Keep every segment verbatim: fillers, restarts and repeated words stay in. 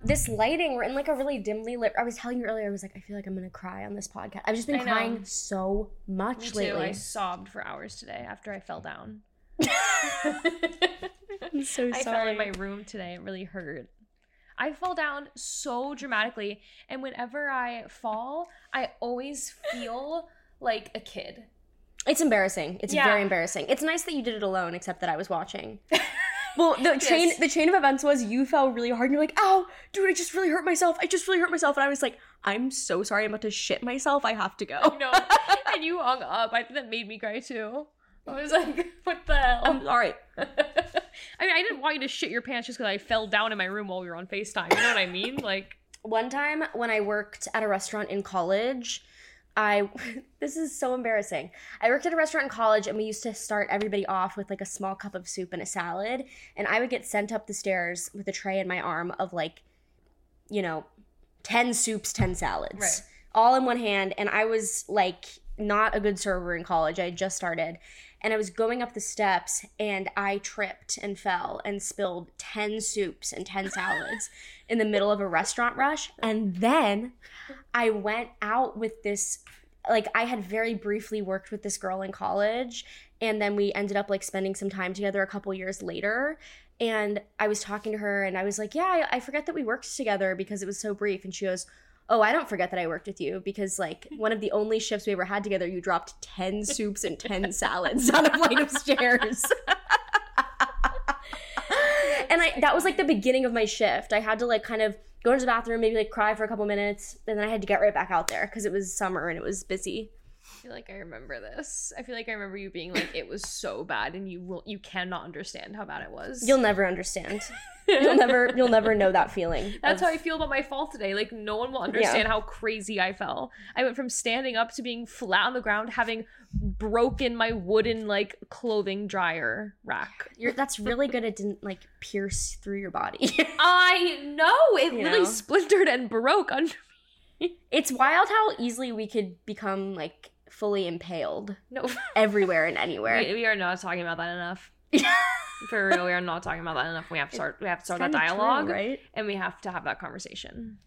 this lighting, we're in like a really dimly lit. I was telling you earlier, I was like, I feel like I'm gonna cry on this podcast. I've just been crying so much Me lately. too. I sobbed for hours today after I fell down. I'm so sorry. I fell in my room today. It really hurt. I fall down so dramatically, and whenever I fall, I always feel like a kid. It's embarrassing. It's Yeah. very embarrassing. It's nice that you did it alone, except that I was watching. Well, the chain Yes. the chain of events was you fell really hard and you're like, ow, dude, I just really hurt myself. I just really hurt myself. And I was like, I'm so sorry. I'm about to shit myself. I have to go. No, and you hung up. I think that made me cry too. I was like, what the hell? I'm sorry. I mean, I didn't want you to shit your pants just because I fell down in my room while we were on FaceTime. You know what I mean? Like, One time when I worked at a restaurant in college, I, this is so embarrassing. I worked at a restaurant in college and we used to start everybody off with like a small cup of soup and a salad. And I would get sent up the stairs with a tray in my arm of like, you know, ten soups, ten salads, Right. all in one hand. And I was like not a good server in college. I had just started. And I was going up the steps and I tripped and fell and spilled ten soups and ten salads in the middle of a restaurant rush. And then I went out with this, like I had very briefly worked with this girl in college. And then we ended up like spending some time together a couple years later. And I was talking to her and I was like, yeah, I, I forget that we worked together because it was so brief. And she goes, oh, I don't forget that I worked with you because like one of the only shifts we ever had together, you dropped ten soups and ten salads down a flight of stairs. And I that was like the beginning of my shift. I had to like kind of go into the bathroom, maybe like cry for a couple minutes, and then I had to get right back out there because it was summer and it was busy. I feel like I remember this. I feel like I remember you being like, it was so bad, and you will, you cannot understand how bad it was. You'll never understand. You'll never you'll never know that feeling. That's of, how I feel about my fall today. Like, no one will understand Yeah. how crazy I fell. I went from standing up to being flat on the ground, having broken my wooden, like, clothing dryer rack. you're, that's really good. It didn't like pierce through your body. I know! It You really know? splintered and broke under me. It's wild how easily we could become like fully impaled No. everywhere and anywhere. we, we are not talking about that enough. For real, we are not talking about that enough. We have to start, we have to start that Kinda true, dialogue. right? And we have to have that conversation.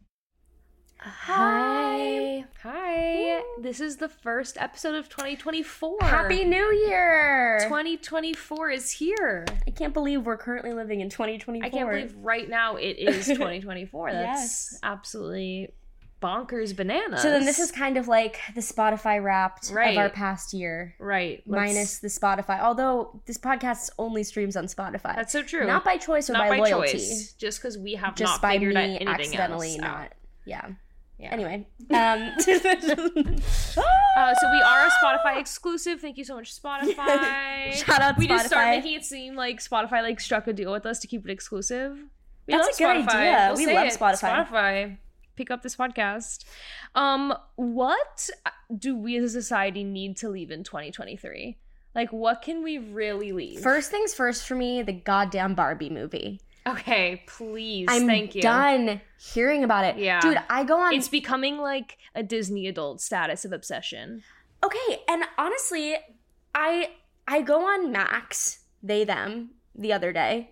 Hi. Hi. This is the first episode of twenty twenty-four. Happy New Year. twenty twenty-four is here. I can't believe we're currently living in twenty twenty-four. I can't believe right now it is twenty twenty-four. That's Yes. absolutely bonkers bananas. So then this is kind of like the Spotify Wrapped Right. of our past year. right. Let's- Minus the Spotify. Although this podcast only streams on Spotify. That's so true. Not by choice or Not by, by loyalty. choice. Just because we have Just not by figured me out anything accidentally else not. out. Yeah. Yeah. Anyway. Um, Uh, so we are a Spotify exclusive. Thank you so much, Spotify. Shout out We Spotify. just started making it seem like Spotify like struck a deal with us to keep it exclusive. We That's love a good Spotify. idea. We'll We say love it. Spotify. Spotify. Pick up this podcast. Um, what do we as a society need to leave in twenty twenty-three? Like, what can we really leave? First things first for me, the goddamn Barbie movie. Okay, please. I'm Thank you. done hearing about it. Yeah. Dude, I go on... It's becoming like a Disney adult status of obsession. Okay, and honestly, I I go on Max, they, them, the other day.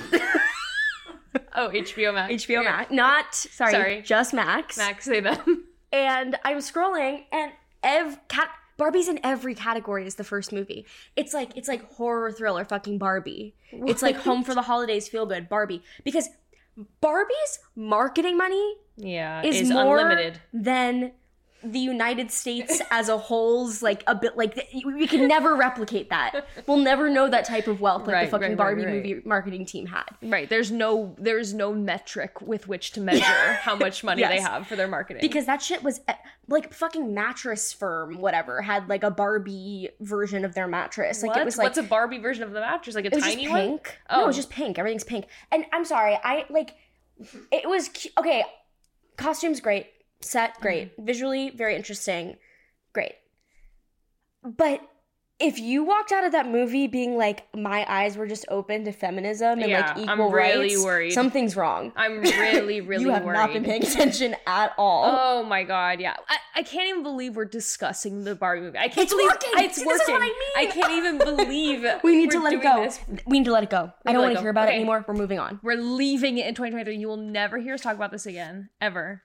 Oh, H B O Max. H B O Yeah. Max. Not, sorry, Sorry. just Max. Max, say them. And I'm scrolling, and ev- cat- Barbie's in every category is the first movie. It's like, it's like horror thriller fucking Barbie. It's like Home for the Holidays, feel good, Barbie. Because Barbie's marketing money Yeah, is, is more unlimited. than the United States as a whole's like a bit like we can never replicate that. We'll never know that type of wealth like Right, the fucking right, Barbie right, right. movie marketing team had. Right. There's no there's no metric with which to measure how much money Yes. they have for their marketing. Because that shit was like fucking Mattress Firm, whatever, had like a Barbie version of their mattress. Like what? it was like What's a Barbie version of the mattress? Like a it was tiny just one? pink. Oh. No, it was just pink. Everything's pink. And I'm sorry, I like it was cu- okay. Costumes great, set great, visually very interesting, great. But if you walked out of that movie being like, my eyes were just open to feminism and Yeah, like equal I'm really rights, worried. something's wrong. I'm really, really you have worried. not been paying attention at all. Oh my god, yeah. I, I can't even believe we're discussing the Barbie movie. I can't It's believe working! I- it's This working. is what I mean! I can't even believe we need to we're let it doing go. this. We need to let it go. I don't let want it to go. hear about Okay. it anymore. We're moving on. We're leaving it in twenty twenty-three. You will never hear us talk about this again. Ever.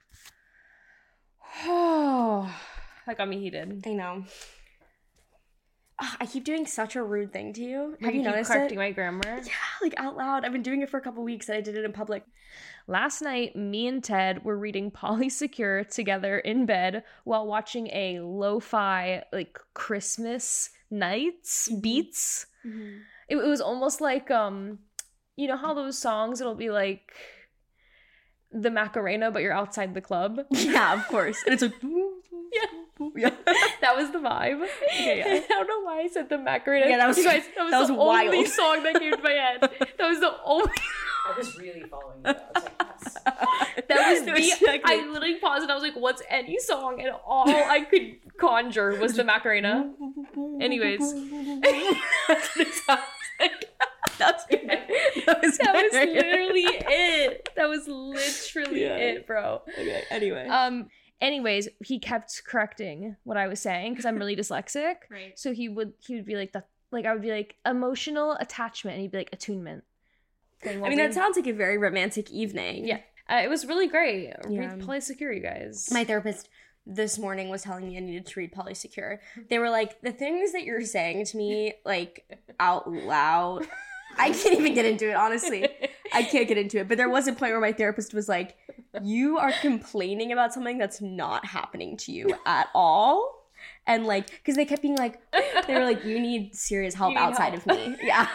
Oh, that got me heated. I know. Ugh, I keep doing such a rude thing to you. Like, Have you keep noticed correcting it? my grammar. Yeah, like out loud. I've been doing it for a couple weeks and I did it in public. Last night, me and Ted were reading Polysecure together in bed while watching a lo-fi, like, Christmas nights beats. Mm-hmm. It, it was almost like, um, you know how those songs, it'll be like the Macarena, but you're outside the club? Yeah, of course. And it's like, Yeah. yeah. That was the vibe. Okay, yeah. I don't know why I said the Macarena. Yeah, that was- you guys, that was that was the wild. only song that came to my head. That was the only. I was really following you. I was like, yes. That was the. Exactly. I literally paused and I was like, "What's any song?" And all I could conjure was the Macarena. Anyways, That's what it sounds like. That's good. That was, that was good. literally it. That was literally Yeah. it, bro. Okay, anyway. Um. Anyways, he kept correcting what I was saying because I'm really dyslexic. Right. So he would he would be like the like I would be like emotional attachment, and he'd be like attunement. I mean, that sounds like a very romantic evening. Yeah. Uh, it was really great. Yeah. Read Polysecure, you guys. My therapist this morning was telling me I needed to read Polysecure. They were like, the things that you're saying to me, like, out loud. I can't even get into it, honestly. I can't get into it. But there was a point where my therapist was like, you are complaining about something that's not happening to you at all. And like, because they kept being like, they were like, you need serious help You need outside help. of me. Yeah.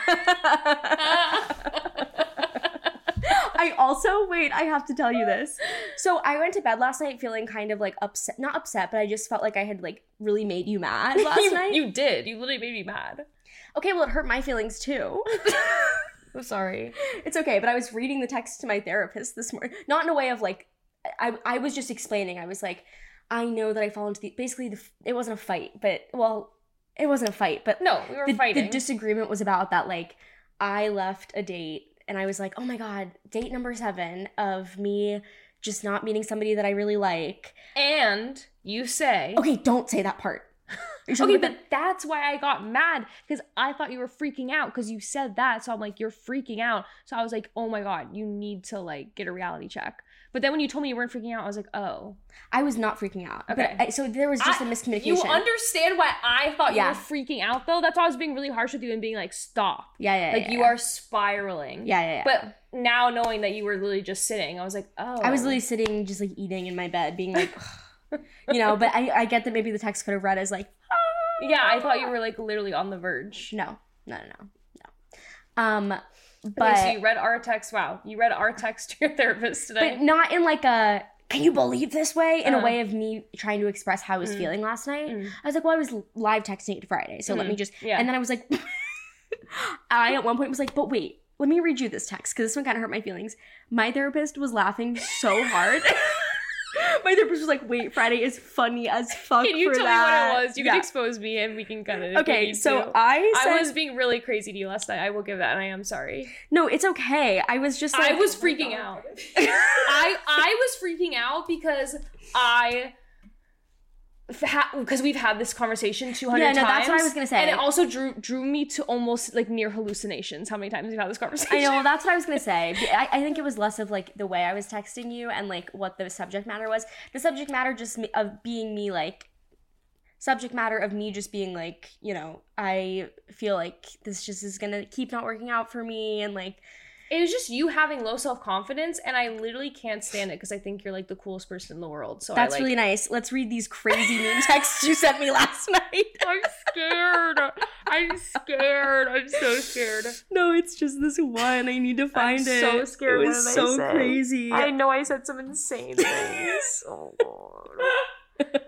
I also, wait, I have to tell you this. So I went to bed last night feeling kind of like upset, not upset, but I just felt like I had like really made you mad last you, night. you did. You literally made me mad. Okay, well, it hurt my feelings too. I'm sorry. It's okay, but I was reading the text to my therapist this morning. Not in a way of like, I, I was just explaining. I was like, I know that I fall into the, basically, the, it wasn't a fight, but, well, it wasn't a fight, but No, we were the, fighting. the disagreement was about that, like, I left a date and I was like, oh my God, date number seven of me just not meeting somebody that I really like. and you say. Okay, don't say that part. You should Okay, put but that's why I got mad because I thought you were freaking out because you said that. So I'm like, you're freaking out. So I was like, oh my God, you need to like get a reality check. But then when you told me you weren't freaking out, I was like, oh. I was not freaking out. Okay. But I, so there was just a I- miscommunication. You understand why I thought Yeah. you were freaking out though? That's why I was being really harsh with you and being like, stop. Yeah, yeah, Like yeah, you yeah. are spiraling. Yeah, yeah, yeah. But now knowing that you were literally just sitting, I was like, oh. I was literally sitting, just like eating in my bed, being like, you know, but I, I get that maybe the text could have read as like, Yeah, I thought you were like literally on the verge. no, no, no, no, no. Um, But but, okay, so you read our text. Wow, you read our text to your therapist today. but not in like a, can you believe this way? In Uh. a way of me trying to express how I was Mm. feeling last night. Mm. I was like, well, I was live texting it Friday, so let Mm. me just, Yeah. and then I was like, I at one point was like, but wait, let me read you this text, because this one kind of hurt my feelings. My therapist was laughing so hard. My therapist was like, wait, Friday is funny as fuck Can you for tell that. me what it was? You Yeah. can expose me and we can cut it. if we Okay, need so to. I said, I was being really crazy to you last night. I will give that, and I am sorry. no, it's okay. I was just like, I was freaking out. I I was freaking out because I because we've had this conversation two hundred Yeah, no, times. that's what I was gonna say. And it also drew drew me to almost like near hallucinations. How many times we've had this conversation? I know, that's what I was gonna say. I, I think it was less of like the way I was texting you and like what the subject matter was. The subject matter just me, of being me like, subject matter of me just being like, you know, I feel like this just is gonna keep not working out for me and like, It was just you having low self-confidence, and I literally can't stand it because I think you're like the coolest person in the world. So that's I, like, really nice. Let's read these crazy mean texts you sent me last night. I'm scared. I'm scared. I'm so scared. No, it's just this one. I need to find I'm it. so scared. It What was did I so say? crazy. I know I said some insane things. Oh god.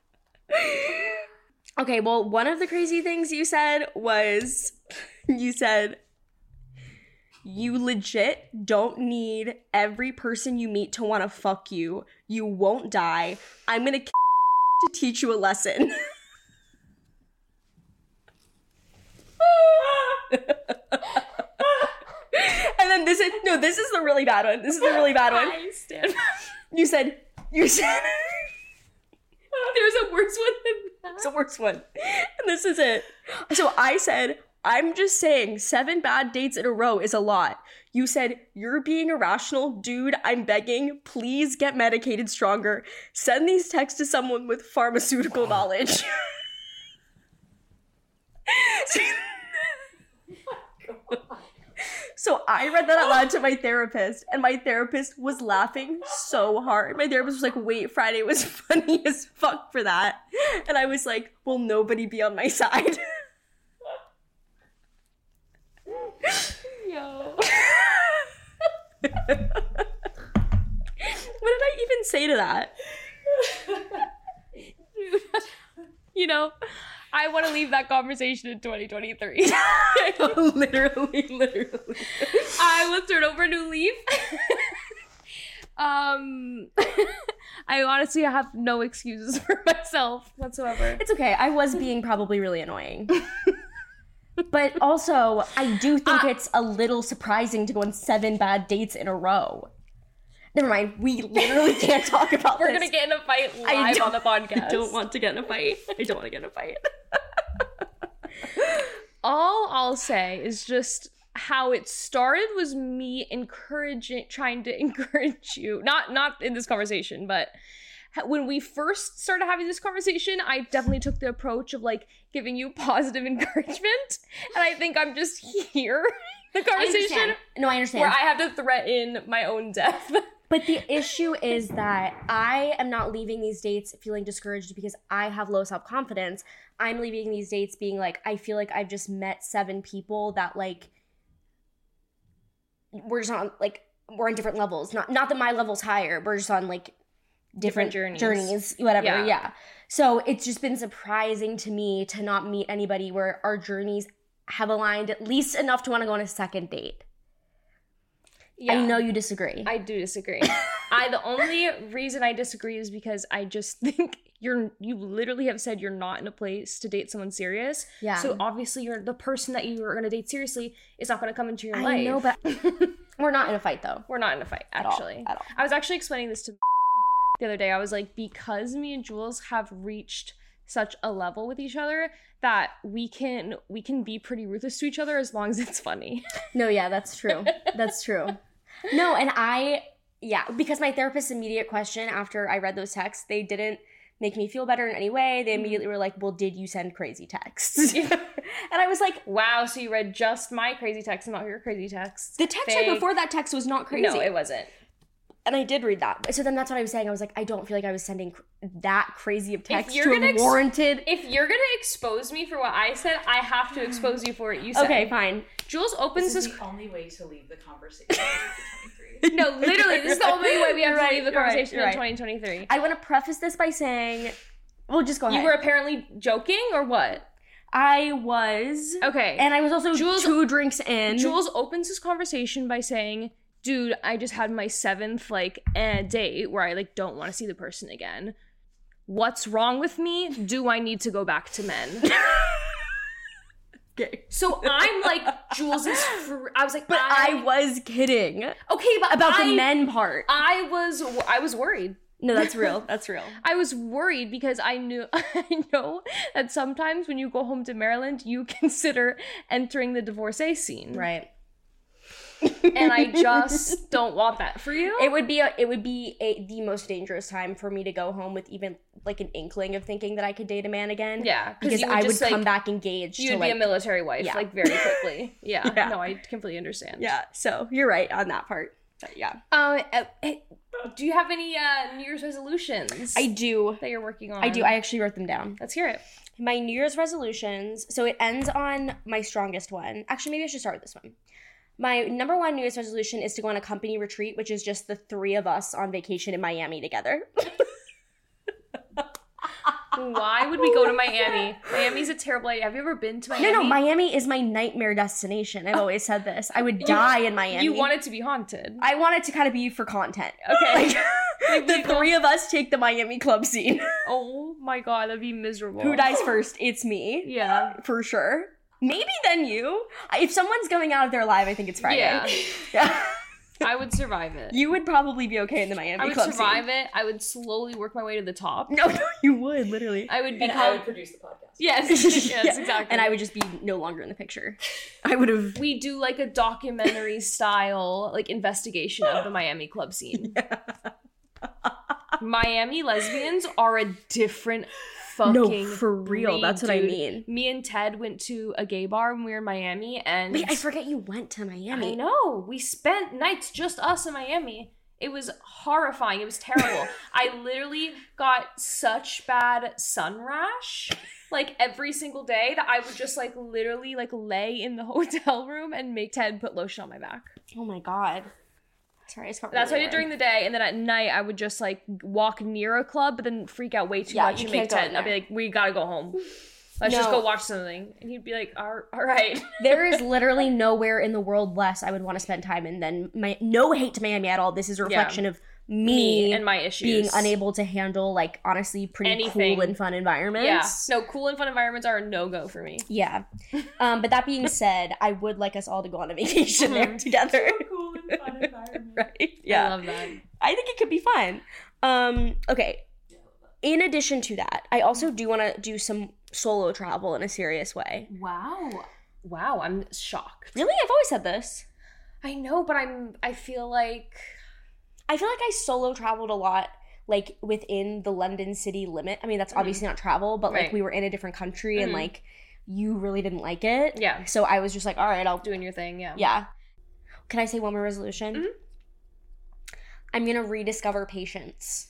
Okay, well, one of the crazy things you said was you said you legit don't need every person you meet to want to fuck you. You won't die. I'm gonna k- to teach you a lesson. this is no, this is the really bad one. This is the really bad one. I stand. You said, you said, There's a worse one than that. it's the worst one. And this is it. So I said, I'm just saying seven bad dates in a row is a lot. You said, you're being irrational. Dude, I'm begging. Please get medicated stronger. Send these texts to someone with pharmaceutical knowledge. So I read that out loud to my therapist, and my therapist was laughing so hard. My therapist was like, wait, Friday was funny as fuck for that. And I was like, will nobody be on my side? Yo. What did I even say to that? Dude, you know, I want to leave that conversation in twenty twenty-three. literally, literally. I will turn over a new leaf. um, I honestly have no excuses for myself whatsoever. It's okay. I was being probably really annoying. But also, I do think Uh, it's a little surprising to go on seven bad dates in a row. Never mind. We literally can't talk about We're this. gonna get in a fight I live don't- on the podcast. I don't want to get in a fight. I don't want to get in a fight. All I'll say is just how it started was me encouraging, trying to encourage you. Not not in this conversation, but when we first started having this conversation, I definitely took the approach of like giving you positive encouragement, and I think I'm just here the I conversation understand. No, I understand. where I have to threaten my own death. But the issue is that I am not leaving these dates feeling discouraged because I have low self-confidence. I'm leaving these dates being like, I feel like I've just met seven people that like, we're just on like, we're on different levels. Not not that my level's higher. We're just on like different, Different journeys. journeys. whatever. Yeah. Yeah. So it's just been surprising to me to not meet anybody where our journeys have aligned at least enough to want to go on a second date. Yeah. I know you disagree. I do disagree. I the only reason I disagree is because I just think you're you literally have said you're not in a place to date someone serious. Yeah. So obviously you're the person that you are going to date seriously is not going to come into your I life. know, but we're not in a fight though. We're not in a fight At all, actually. at all. I was actually explaining this to the other day. I was like, because me and Jules have reached such a level with each other that we can we can be pretty ruthless to each other as long as it's funny. No, yeah, that's true. That's true. No, and I, yeah, because my therapist's immediate question after I read those texts, they didn't make me feel better in any way. They immediately were like, well, did you send crazy texts? And I was like, Wow, so you read just my crazy text and not your crazy text. the text Fake. right before that text was not crazy. No, it wasn't. And I did read that. So then that's what I was saying. I was like, I don't feel like I was sending cr- that crazy of text you're to gonna a ex- warranted. If you're gonna expose me for what I said, I have to expose you for what you said. Okay, fine. Jules opens This this. is the only way to leave the conversation in twenty twenty-three. No, literally, this is the only way we have You're to right, leave the you're right, conversation you're in right. twenty twenty-three. I want to preface this by saying, well, just go ahead. You were apparently joking, or what? I was. Okay. And I was also Jules- two drinks in. Jules opens this conversation by saying, dude, I just had my seventh, like, eh, date where I, like, don't want to see the person again. What's wrong with me? Do I need to go back to men? Okay. So I'm like, Jules is fr- I was like, But I, I, was kidding okay, but about I, the men part. I was, I was worried. No, that's real. That's real. I was worried because I knew, I know that sometimes when you go home to Maryland, you consider entering the divorcee scene. Right. And I just don't want that for you. It would be a, it would be a, the most dangerous time for me to go home with even like an inkling of thinking that I could date a man again. Yeah, because you would I would just, like, come back engaged. You'd to, be like, a military wife, yeah. like, very quickly. Yeah. Yeah. No, I completely understand. Yeah. So you're right on that part. But yeah, Um, uh, hey, do you have any uh, New Year's resolutions I do. that you're working on? I do. I actually wrote them down. Let's hear it. My New Year's resolutions. So it ends on my strongest one. Actually, maybe I should start with this one. My number one New Year's resolution is to go on a company retreat, which is just the three of us on vacation in Miami together. Why would we go to Miami? Miami's a terrible idea. Have you ever been to Miami? No, no, Miami is my nightmare destination. I've always said this. I would die in Miami. You want it to be haunted. I want it to kind of be for content. Okay. Like, the three of us take the Miami club scene. Oh my god, that'd be miserable. Who dies first? It's me. Yeah. For sure. Maybe then you. If someone's going out of there alive, I think it's Friday. Yeah. Yeah. I would survive it. You would probably be okay in the Miami I would club survive scene. it. I would slowly work my way to the top. No, no, you would, literally. I would And become... I would produce the podcast. Yes, yes, Yeah. exactly. And I would just be no longer in the picture. I would have... We do like a documentary style like investigation of the Miami club scene. Miami lesbians are a different fucking No, for real. breed, That's what I dude. mean. Me and Ted went to a gay bar when we were in Miami, and Wait, I forget you went to I Miami. know. We spent nights just us in Miami. It was horrifying. It was terrible. I literally got such bad sun rash like every single day that I would just like literally like lay in the hotel room and make Ted put lotion on my back. Oh my god. Sorry, I just got That's what I really did during the day, and then at night I would just like walk near a club, but then freak out way too Yeah, much you and make can't go in Ted. I'd be there. like, "We gotta go home. Let's just No. go watch something." And he'd be like, "All all right." There is literally nowhere in the world less I would want to spend time in than my. No hate to Miami at all. This is a reflection of me, Me and my issues. being unable to handle like honestly pretty Anything. cool and fun Yeah. environments. No, cool and fun environments are a no go for me. Yeah. Um, but that being said, I would like us all to go on a vacation there Mhm. together. So cool and fun environment. Right? I Yeah. love that. I think it could be fun. Um, okay. In addition to that, I also do want to do some solo travel in a serious way. Wow. Wow, I'm shocked. Really? I've always said this. I know, but I'm I feel like I feel like I solo traveled a lot, like within the London city limit. I mean, that's obviously not travel, but like Right. we were in a different country and Mhm. like you really didn't like it. Yeah. So I was just like, all right, I'll doing your thing, yeah. Yeah. Can I say one more resolution? Mhm. I'm gonna rediscover patience.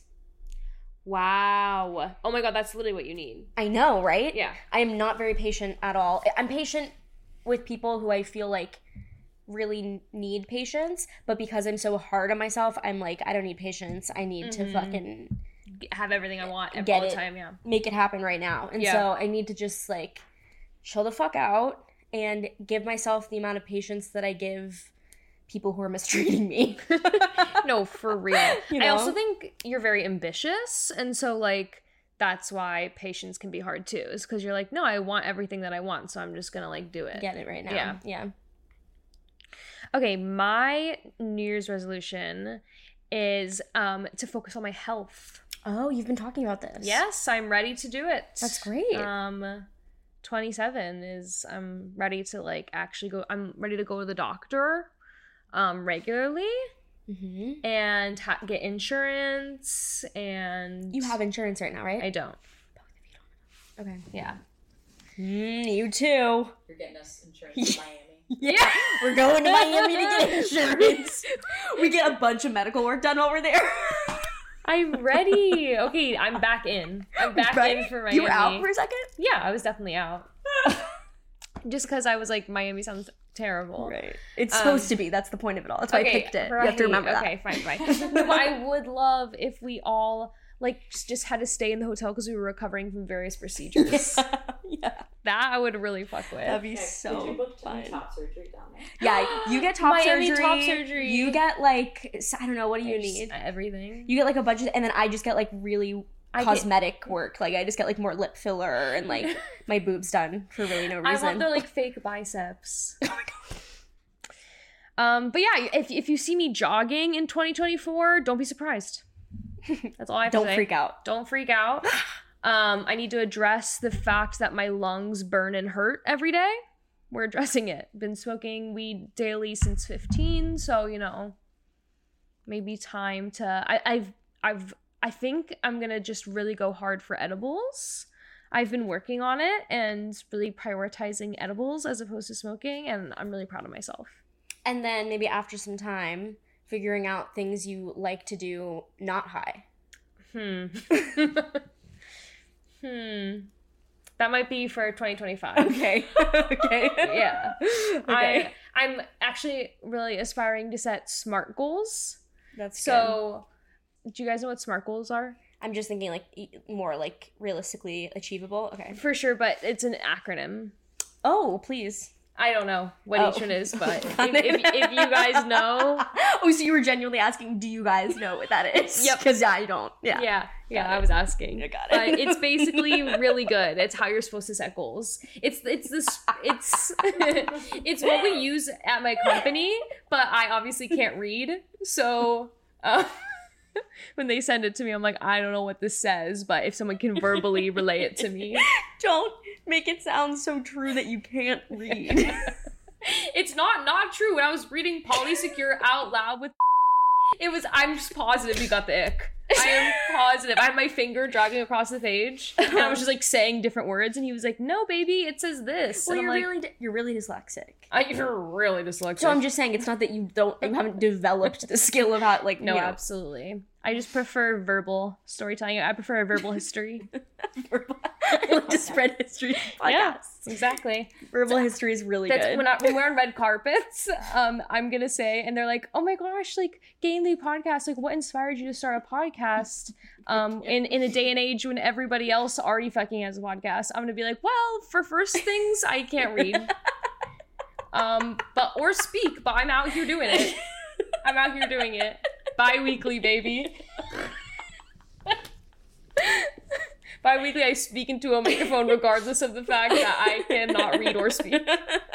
Wow. Oh my god, that's literally what you need. I know, right? Yeah. I am not very patient at all. I'm patient with people who I feel like really need patience, but because I'm so hard on myself, I'm like, I don't need patience. I need to Mhm. fucking Have everything I want Get all the it. time, yeah. make it happen right now. And Yeah. so I need to just like chill the fuck out and give myself the amount of patience that I give people who are mistreating me. No, for real. You I know? also think you're very ambitious, and so like that's why patience can be hard too. Is because you're like, no, I want everything that I want, so I'm just gonna like do it. Get it right now. Yeah. Yeah. Okay, my New Year's resolution is um to focus on my health. Oh, you've been talking about this. Yes, I'm ready to do it. That's great. Um, twenty-seven is I'm ready to like actually go. I'm ready to go to the doctor, um, regularly Mm-hmm. and ha- get insurance. And You have insurance right now, right? I don't. Okay. Yeah. Mm, you too. You're getting us insurance in Miami. Yeah. We're going to Miami to get insurance. We get a bunch of medical work done over there. I'm ready. Okay, I'm back in. I'm back Right? in for Miami. You were out for a second? Yeah, I was definitely out. Just because I was like, Miami sounds terrible. Right. It's Um, supposed to be. That's the point of it all. That's why I picked it. You have to right. remember that. Okay, fine, fine. No, but I would love if we all like just had to stay in the hotel because we were recovering from various procedures. Yeah. That I would really fuck with. That'd be Okay, so did you book fun. top surgery down there? Yeah, you get top Miami surgery. top surgery. You get like s- I don't know, what do you Just need? everything. You get like a bunch of, and then I just get like really I get- cosmetic work. Like I just get like more lip filler and like my boobs done for really no I reason. want the like fake biceps. Um, but yeah, if if you see me jogging in twenty twenty-four, don't be surprised. That's all I have to Don't say. freak out. Don't freak out. Um, I need to address the fact that my lungs burn and hurt every day. We're addressing it. Been smoking weed daily since fifteen, so you know, maybe time to. I, I've I've I think I'm gonna just really go hard for edibles. I've been working on it and really prioritizing edibles as opposed to smoking, and I'm really proud of myself. And then maybe after some time, figuring out things you like to do not high. Hmm. hmm. That might be for twenty twenty-five. Okay. okay. Yeah. Okay. I I'm actually really aspiring to set SMART goals. That's good. So, do you guys know what SMART goals are? I'm just thinking like e- more like realistically achievable. Okay. For sure, but it's an acronym. Oh, please. I don't know what Oh. Eechun is, but if, if, if you guys know, Oh, so you were genuinely asking, do you guys know what that is? Yep. Because I don't. Yeah. yeah, yeah, Got I it. was asking. I got But it. it's basically really good. It's how you're supposed to set goals. It's it's this it's it's what we use at my company, but I obviously can't read. So uh, when they send it to me, I'm like, I don't know what this says, but if someone can verbally relay it to me. Don't make it sound so true that you can't read. It's not not true. When I was reading Polysecure out loud with it was I'm just positive you got the ick. I am positive. I had my finger dragging across the page and I was just like saying different words and he was like, no baby, it says this. Well, and you're I'm like, really di- you're really dyslexic. I, you're really dyslexic. So I'm just saying it's not that you don't you haven't developed the skill of how like no, you know, absolutely. I just prefer verbal storytelling. I prefer a verbal history. verbal, like to spread history podcasts. Yeah, exactly. Verbal history is really That's good. when, I, when we're on red carpets, um, I'm gonna say, and they're like, "Oh my gosh, like Gamely podcast, like what inspired you to start a podcast?" Um, in in a day and age when everybody else already fucking has a podcast, I'm gonna be like, "Well, for first things, I can't read, um, but or speak, but I'm out here doing it. I'm out here doing it, bi-weekly, baby." Bi-weekly, I speak into a microphone regardless of the fact that I cannot read or speak. And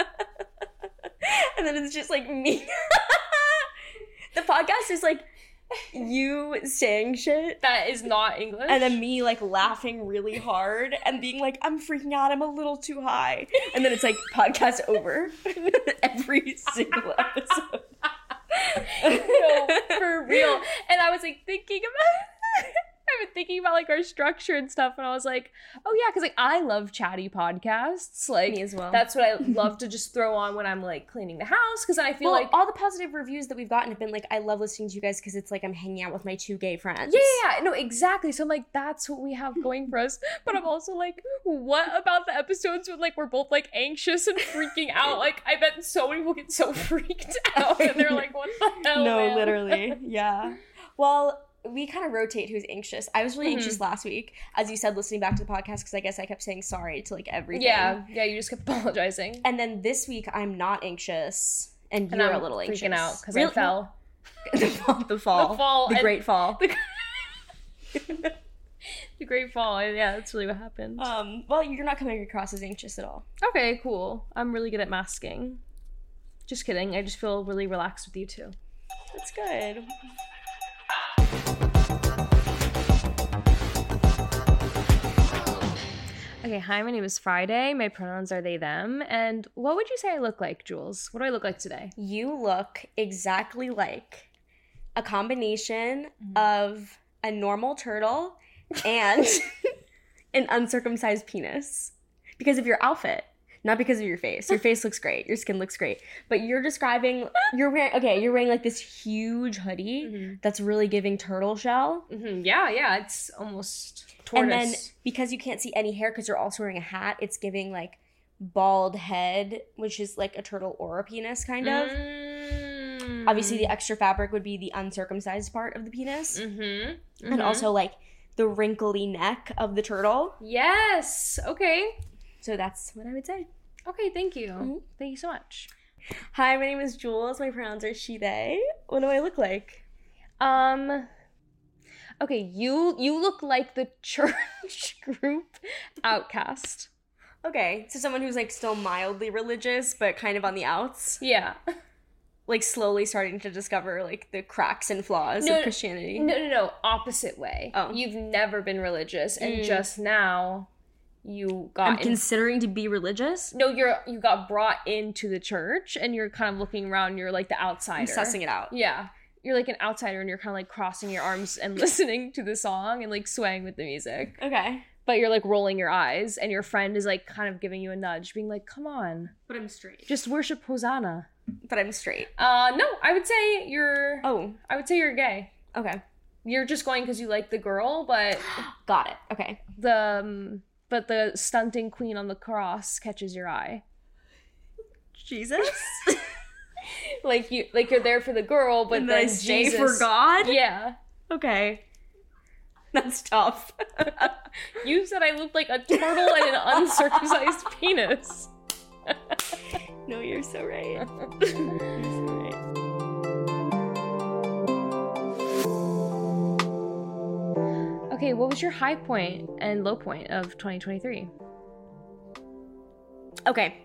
then it's just like me. The podcast is like you saying shit That is not English. and then me like laughing really hard and being like, I'm freaking out, I'm a little too high. And then it's like podcast over. Every single episode. No, for real. And I was like thinking about I've been thinking about like our structure and stuff, and I was like, oh yeah, because like I love chatty podcasts. Like Me as well. that's what I love to just throw on when I'm like cleaning the house, because then I feel Well, like all the positive reviews that we've gotten have been like, I love listening to you guys because it's like I'm hanging out with my two gay friends. yeah, yeah, yeah, no, exactly. So I'm like, that's what we have going for us. But I'm also like, what about the episodes when like we're both like anxious and freaking out? Like I bet so many people get so freaked out and they're like, what the hell? No, man? literally. Yeah. Well, we kind of rotate who's anxious. I was really Mhm. anxious last week, as you said, listening back to the podcast, because I guess I kept saying sorry to like everything. Yeah, yeah, you just kept apologizing. And then this week, I'm not anxious, and, And you're I'm a little anxious. freaking out because Really? I fell. the fall. The fall. The fall. The and- great fall. The great fall. Yeah, that's really what happened. Um, well, you're not coming across as anxious at all. Okay, cool. I'm really good at masking. Just kidding. I just feel really relaxed with you too. That's good. Okay, hi, my name is Friday. My pronouns are they, them. And what would you say I look like, Jules? What do I look like today? You look exactly like a combination Mm-hmm. of a normal turtle and an uncircumcised penis. Because of your outfit, not because of your face. Your face looks great. Your skin looks great. But you're describing, you're wearing, okay, you're wearing like this huge hoodie Mm-hmm. that's really giving turtle shell. Mm-hmm. Yeah, yeah, it's almost tortoise. And then because you can't see any hair because you're also wearing a hat, it's giving like bald head, which is like a turtle or a penis kind of. Mm. Obviously, the extra fabric would be the uncircumcised part of the penis. Mm-hmm. And also like the wrinkly neck of the turtle. Yes. Okay. So that's what I would say. Okay, thank you. Mhm. Thank you so much. Hi, my name is Jules. My pronouns are she, they. What do I look like? Um Okay, you you look like the church group Outcast. Okay, so someone who's like still mildly religious, but kind of on the outs. Yeah. Like slowly starting to discover like the cracks and flaws No, of Christianity. No, no, no. Opposite way. Oh. You've never been religious, and Mm. just now you got. I'm in- considering to be religious. no, you're you got brought into the church, and you're kind of looking around. You're like the I'm outsider. sussing it out. Yeah, you're like an outsider, and you're kind of like crossing your arms and listening to the song and like swaying with the music. Okay. But you're like rolling your eyes, and your friend is like kind of giving you a nudge, being like, "Come on, But I'm straight. just worship Hosanna." But I'm straight. Uh, no, I would say you're. Oh, I would say you're gay. okay. You're just going because you like the girl, but Got it. Okay. the um, but the stunting queen on the cross catches your eye. Jesus? Like you, like you're there for the girl, but and then then I stay Jesus, for God? Yeah, Okay. That's tough. you said I looked like a turtle and an uncircumcised penis. No, you're so right. You're so right. Okay, what was your high point and low point of twenty twenty-three? Okay.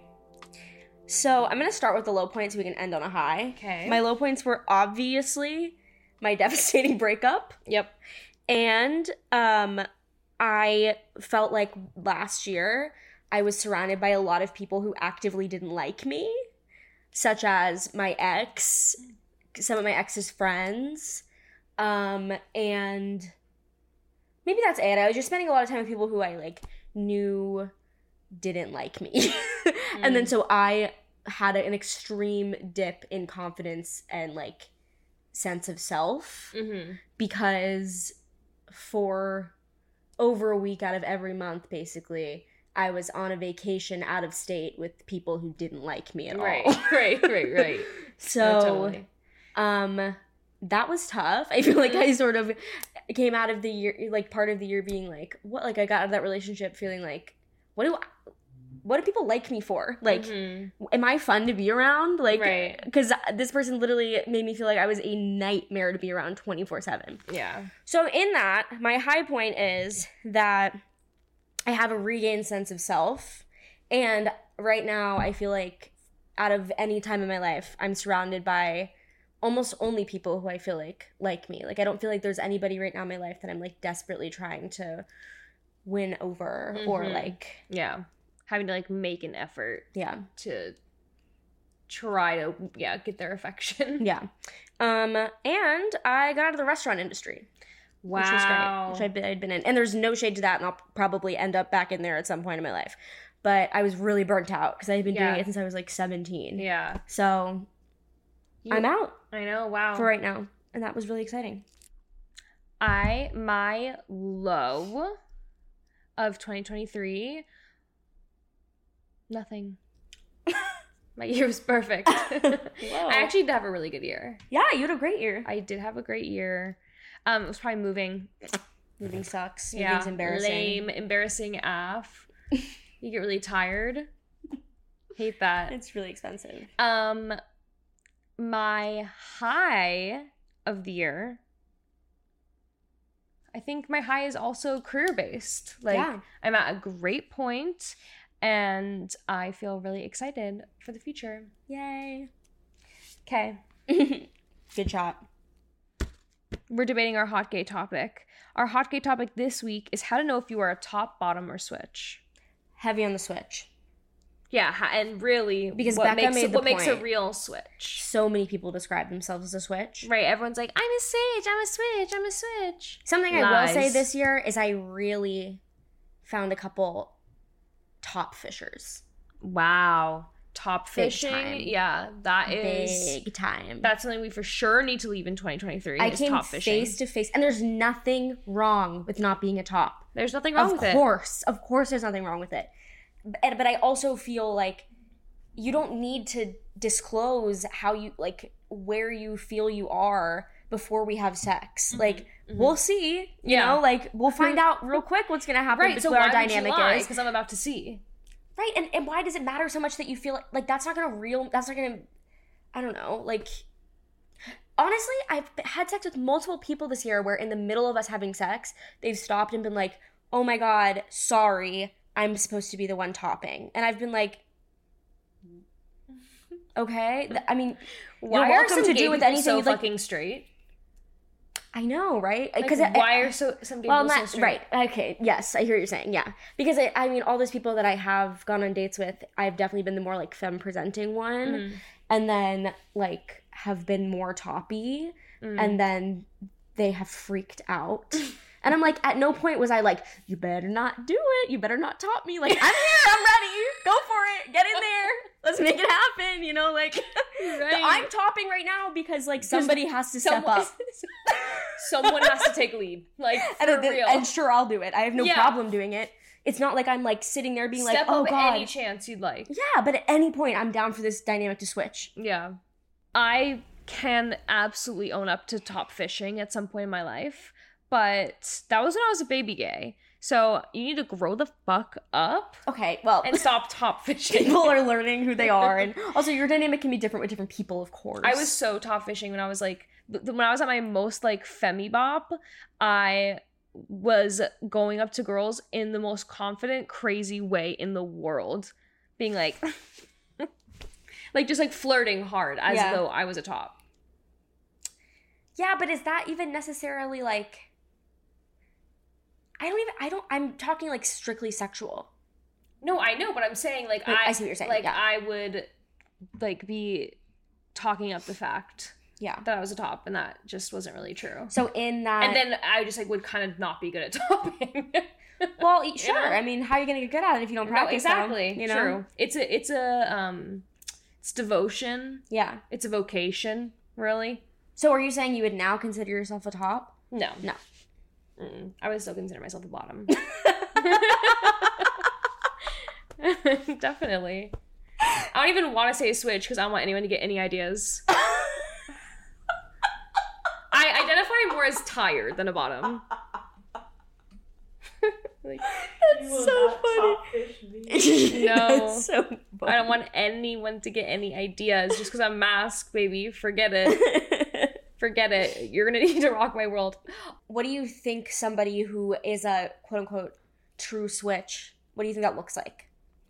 So I'm gonna start with the low points so we can end on a high. Okay. My low points were obviously my devastating breakup. Yep. And um I felt like last year I was surrounded by a lot of people who actively didn't like me, such as my ex, some of my ex's friends, um, and maybe that's it. I was just spending a lot of time with people who I, like, knew didn't like me. mm. And then so I had an extreme dip in confidence and, like, sense of self Mm-hmm. because for over a week out of every month, basically, I was on a vacation out of state with people who didn't like me at Right, all. right, right, right. So, Yeah, totally. um, that was tough. I feel like I sort of came out of the year, like part of the year being like, what, like I got out of that relationship feeling like, what do I, what do people like me for? Like, Mhm. am I fun to be around? Like, Right. because this person literally made me feel like I was a nightmare to be around twenty-four seven. Yeah. So in that, my high point is that I have a regained sense of self. And right now, I feel like out of any time in my life, I'm surrounded by almost only people who I feel like like me. Like, I don't feel like there's anybody right now in my life that I'm, like, desperately trying to win over or, Mhm. like, Yeah. Having to, like, make an effort yeah. to try to, yeah, get their affection. Yeah. Um, and I got out of the restaurant industry. Wow. Which was great, which I'd been, I'd been in. And there's no shade to that, and I'll probably end up back in there at some point in my life. But I was really burnt out because I had been Yeah. doing it since I was like seventeen. Yeah. So You- I'm out I know, wow. for right now. And that was really exciting. I, my low of twenty twenty-three, nothing. My year was perfect. I actually did have a really good year. Yeah, you had a great year. I did have a great year. Um, it was probably moving. Moving sucks. Yeah, Moving's embarrassing. lame, embarrassing af. You get really tired. Hate that. It's really expensive. Um, my high of the year, I think my high is also career based. Like, Yeah. I'm at a great point, and I feel really excited for the future. Yay. Okay, Good shot. we're debating our hot gay topic. Our hot gay topic this week is how to know if you are a top, bottom, or switch. Heavy on the switch. Yeah, ha- and really, Because what Becca makes made it, the what makes a point. real switch? So many people describe themselves as a switch. Right, everyone's like, I'm a switch, I'm a switch, I'm a switch. Something I will say Lies. this year is I really found a couple top fishers. Wow, top Big fishing. time. Yeah, that is Big time. that's something we for sure need to leave in twenty twenty-three. I is came top fishing. face to face, and there's nothing wrong with not being a top. There's nothing wrong Of with course, of course, there's nothing wrong with it. But, but I also feel like you don't need to disclose how you like where you feel you are before we have sex. Like mhm. we'll see, you Yeah. know, like we'll find out real quick what's gonna it. happen. Right, so between why our dynamic is Because I'm about to see. right, and and why does it matter so much that you feel like, like that's not gonna real? That's not gonna. I don't know, like. Honestly, I've had sex with multiple people this year where in the middle of us having sex, they've stopped and been like, oh my God, sorry, I'm supposed to be the one topping. And I've been like, okay. Th- I mean, Why you're are welcome some to gay do with people anything so you'd like. fucking straight? I know, right? Like, Because why are so some gay well, people not, so straight? right. Okay. Yes, I hear what you're saying. Yeah, because I, I mean, all those people that I have gone on dates with, I've definitely been the more like femme presenting one, Mm. and then like have been more toppy, Mm. and then they have freaked out. And I'm like, at no point was I like, you better not do it. You better not top me. Like, I'm here. I'm ready. Go for it. Get in there. Let's make it happen. You know, like, Right. I'm topping right now because like somebody has to step Someone- up. Someone has to take lead. Like, for And, real. and sure, I'll do it. I have no Yeah. problem doing it. It's not like I'm like sitting there being Step like, oh up God. any chance you'd like. Yeah, but at any point, I'm down for this dynamic to switch. Yeah. I can absolutely own up to top fishing at some point in my life, but that was when I was a baby gay. So you need to grow the fuck up Okay, well, and stop top fishing. people are learning who they are, and also your dynamic can be different with different people, of course. I was so top fishing when I was like, th- when I was at my most like femibop, I was going up to girls in the most confident, crazy way in the world, being like, like just like flirting hard as Yeah. though I was a top. Yeah, but is that even necessarily like? I don't even. I don't. I'm talking like strictly sexual. No, I know, but I'm saying like Like, I, I see what you're saying, Like yeah. I would like be talking up the fact Yeah. that I was a top, and that just wasn't really true. So in that, And then I just like would kind of not be good at topping. well, y- sure. know? I mean, how are you gonna get good at it if you don't No, practice? though? exactly. You know. True. It's a it's a um it's devotion. Yeah. It's a vocation, really. So are you saying you would now consider yourself a top? No. No. Mm-mm. I would still consider myself a bottom. Definitely. I don't even want to say switch because I don't want anyone to get any ideas. I identify more as tired than a bottom. Like, You That's will so not funny. top fish me. No. That's so funny. I don't want anyone to get any ideas just because I'm masked, baby. Forget it. Forget it. You're gonna need to rock my world. What do you think somebody who is a quote unquote true switch? What do you think that looks like?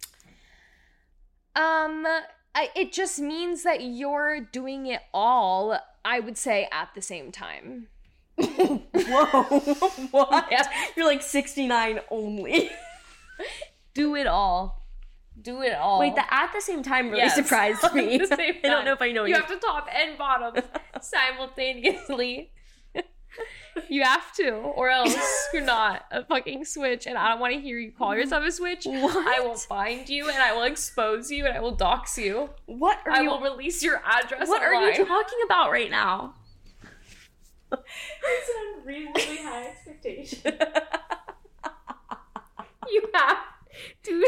Um, I, it just means that you're doing it all, I would say, at the same time. Whoa! What? Yeah. You're like sixty-nine only. Do it all. Do it all. Wait, the at the same time really Yes. surprised At me. the same I don't time. know if I know You you. have to top and bottom simultaneously. You have to, or else you're not a fucking switch, and I don't want to hear you call yourself a switch. What? I will find you, and I will expose you, and I will dox you. What are I you? will release your address What are online. you talking about right now? It's an unreasonably high expectation. You have to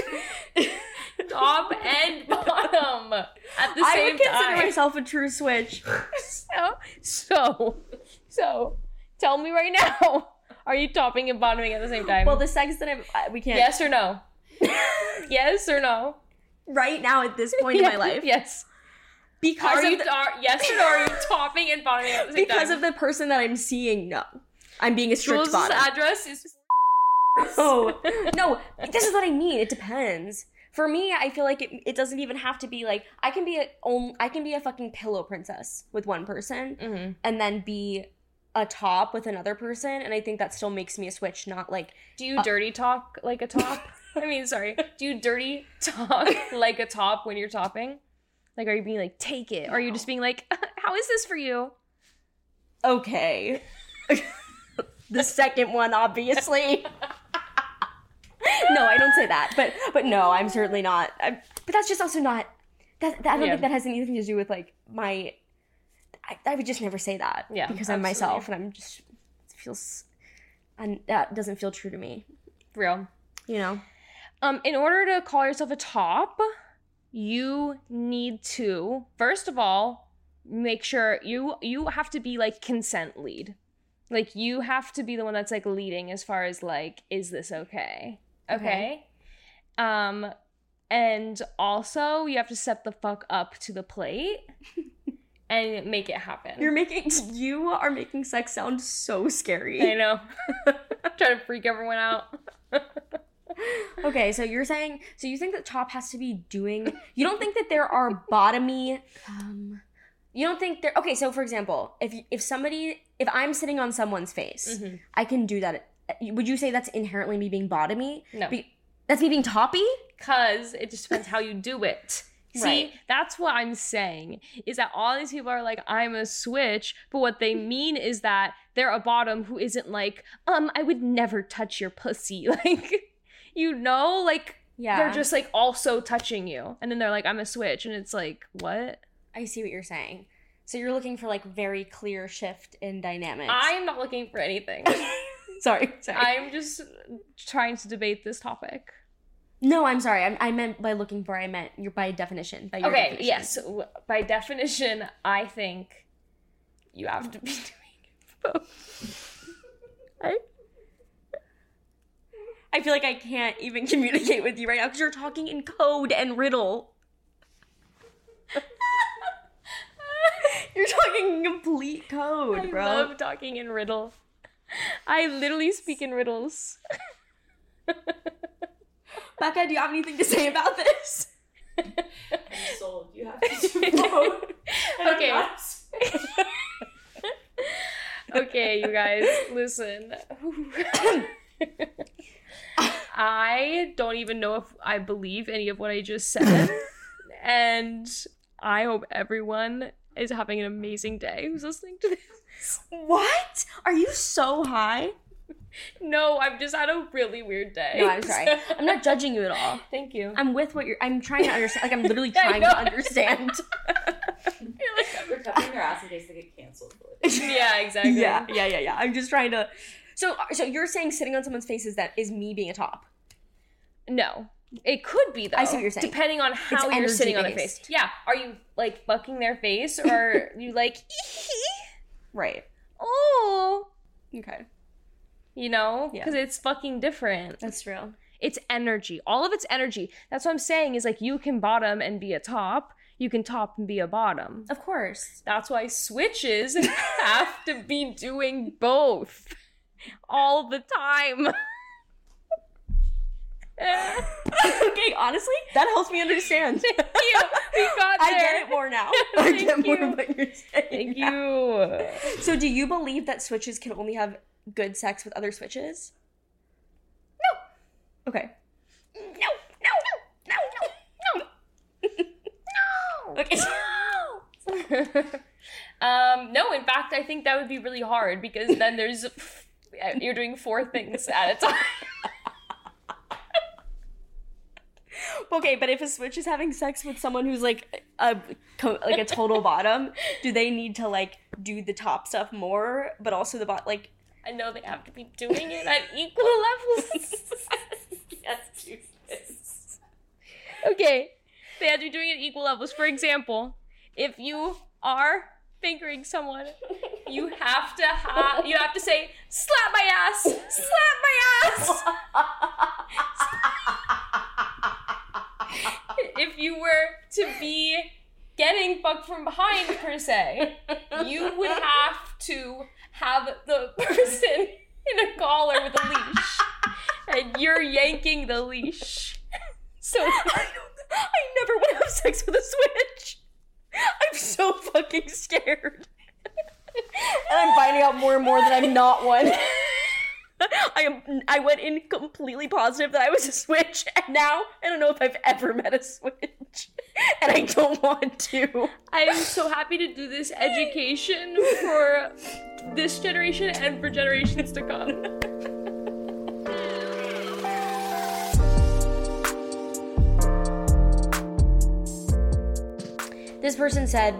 top and bottom at the I same would consider time. myself a true switch. So, so, so, tell me right now, are you topping and bottoming at the same time? Well, the sex that I'm, uh, we can't. yes or no? Yes or no? Right now at this point in my life, Yes. because Are of you the, are, yes or no? Are you topping and bottoming at the same because time? of the person that I'm seeing. No, I'm being a strict Jules' bottom. address is. Oh no, this is what I mean. It depends. For me, I feel like it, it doesn't even have to be like I can be a on- I can be a fucking pillow princess with one person Mm-hmm. and then be a top with another person, and I think that still makes me a switch, not like Do you dirty talk like a top? I mean, sorry. Do you dirty talk like a top when you're topping? Like, are you being like, take it? Or are you just being like, how is this for you? okay. The second one, obviously. No, I don't say that, but but no, I'm certainly not. I'm, but that's just also not. That, that I don't Yeah. think that has anything to do with like my. I, I would just never say that. Yeah, because I'm myself absolutely. and I'm just it feels, and that doesn't feel true to me. Real. You know. Um, in order to call yourself a top, you need to, first of all, make sure you you have to be like consent lead. Like you have to be the one that's like leading as far as like, is this okay? Okay. Um, and also you have to step the fuck up to the plate and make it happen. You're making you are making sex sound so scary. I know. Trying to freak everyone out. Okay, so you're saying so you think that top has to be doing you don't think that there are bottomy um you don't think there okay, so for example, if if somebody if I'm sitting on someone's face, Mhm. I can do that. Would you say that's inherently me being bottomy? No. Be- that's me being toppy? Because it just depends how you do it. See, Right. that's what I'm saying, is that all these people are like, I'm a switch, but what they mean is that they're a bottom who isn't like, um, I would never touch your pussy. Like, you know, like, Yeah. they're just like also touching you. And then they're like, I'm a switch. And it's like, what? I see what you're saying. So you're looking for like very clear shift in dynamics. I'm not looking for anything. sorry, sorry. I'm just trying to debate this topic. no, I'm sorry. I, I meant by looking for. I meant you're by definition. By your Okay, definition. yes. w- By definition, I think you have to be doing both. I, I feel like I can't even communicate with you right now because you're talking in code and riddle. You're talking complete code, I bro. love talking in riddle. I literally speak in riddles. Becca, do you have anything to say about this? I'm sold. You have to vote. Okay. Okay, you guys, listen. I don't even know if I believe any of what I just said. And I hope everyone is having an amazing day who's listening to this. What? Are you so high? No, I've just had a really weird day. No, I'm sorry. I'm not judging you at all. Thank you. I'm with what you're... I'm trying to understand. Like, I'm literally I trying know. to understand. We're covering your ass in case they get canceled for it. Yeah, exactly. Yeah, yeah, yeah, yeah. I'm just trying to... So, so you're saying sitting on someone's face is that is me being a top? No. It could be, though. I see what you're saying. Depending on how It's you're sitting on their energy-based. face. Yeah. Are you, like, bucking their face? Or are you like, Right. oh, Okay. you know? Yeah. Because it's fucking different. That's real. It's energy. All of it's energy. That's what I'm saying is, like, you can bottom and be a top. You can top and be a bottom. Of course. That's why switches have to be doing both all the time. Okay, honestly, that helps me understand. Thank you. We got I there. get it more now. I Thank get more you. what you're saying. Thank now. you. So do you believe that switches can only have good sex with other switches? No. Okay. No, no, no, no, no, no. Okay. um, no, in fact, I think that would be really hard because then there's you're doing four things at a time. Okay, but if a switch is having sex with someone who's like a co- like a total bottom, do they need to like do the top stuff more, but also the bot like? I know they have to be doing it at equal levels. Yes, Jesus. Okay, they have to be doing it at equal levels. For example, if you are fingering someone, you have to ha- you have to say, slap my ass, slap my ass. If you were to be getting fucked from behind, per se, you would have to have the person in a collar with a leash, and you're yanking the leash. So I, don't, I never want to have sex with a switch. I'm so fucking scared. And I'm finding out more and more that I'm not one. I am. I went in completely positive that I was a switch, and now I don't know if I've ever met a switch, and I don't want to. I am so happy to do this education for this generation and for generations to come. This person said,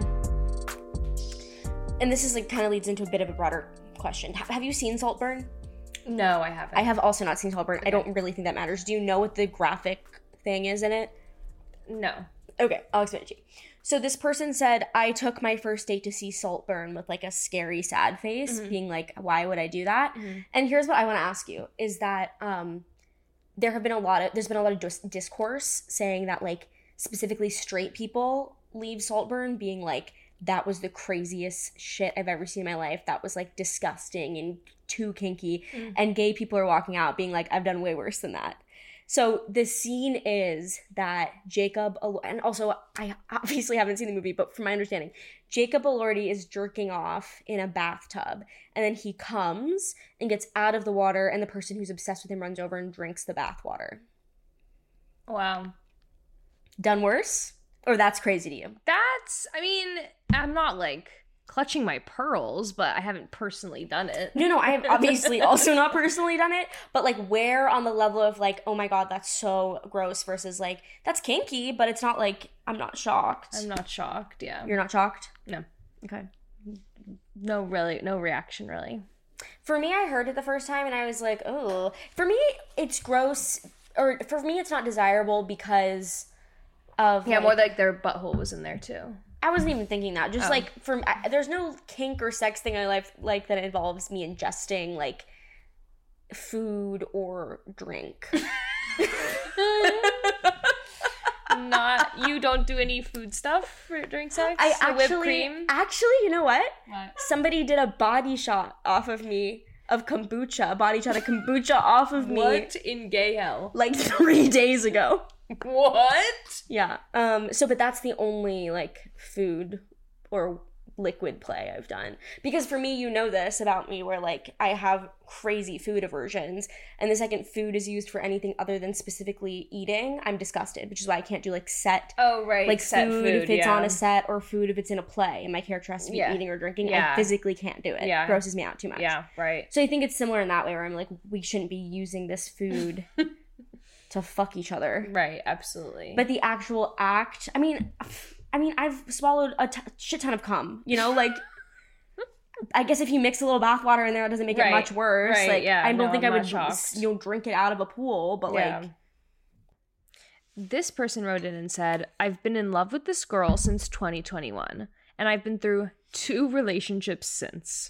and this is like kind of leads into a bit of a broader question. Have, have you seen Saltburn? No, I haven't. I have also not seen Saltburn. Okay. I don't really think that matters. Do you know what the graphic thing is in it? No. Okay, I'll explain it to you. So this person said, I took my first date to see Saltburn with like a scary, sad face, Mhm. being like, why would I do that? Mhm. And here's what I want to ask you, is that um, there have been a lot of, there's been a lot of dis- discourse saying that like specifically straight people leave Saltburn being like, that was the craziest shit I've ever seen in my life. That was like disgusting and too kinky. Mm. And gay people are walking out being like, I've done way worse than that. So the scene is that Jacob, Al- and also I obviously haven't seen the movie, but from my understanding, Jacob Elordi is jerking off in a bathtub, and then he comes and gets out of the water, and the person who's obsessed with him runs over and drinks the bath water. Wow. Done worse? Or that's crazy to you? That's, I mean, I'm not like clutching my pearls, but I haven't personally done it. No, no, I have obviously also not personally done it, but like where on the level of like, oh my god, that's so gross versus like, that's kinky, but it's not like, I'm not shocked. I'm not shocked, yeah. You're not shocked? No. Okay. No, really, no reaction, really. For me, I heard it the first time and I was like, oh. For me, it's gross, or for me, it's not desirable because of Yeah, like, more like their butthole was in there, too. I wasn't even thinking that. Just Oh. like, for I, there's no kink or sex thing in my life like that involves me ingesting like food or drink. Not you don't do any food stuff for during sex? I Or actually, whipped cream? actually, you know what? What? Somebody did a body shot off of me of kombucha, a body shot of kombucha off of me What in gay hell? like three days ago. What? Yeah. Um. So, but that's the only like food or liquid play I've done, because for me, you know this about me, where like I have crazy food aversions, and the second food is used for anything other than specifically eating, I'm disgusted, which is why I can't do like set Oh right, like set food, food if it's yeah. on a set, or food if it's in a play and my character has to be Yeah. eating or drinking. Yeah. I physically can't do it. Yeah. It grosses me out too much. Yeah, right. So I think it's similar in that way, where I'm like, we shouldn't be using this food to fuck each other. Right, absolutely. But the actual act, I mean, I mean, I've swallowed a t- shit ton of cum, you know, like, I guess if you mix a little bathwater in there, it doesn't make Right, it much worse. right, Like, yeah, I don't no, think I'm I not would, shocked. you know, drink it out of a pool, but Yeah. like, This person wrote in and said, I've been in love with this girl since twenty twenty-one, and I've been through two relationships since.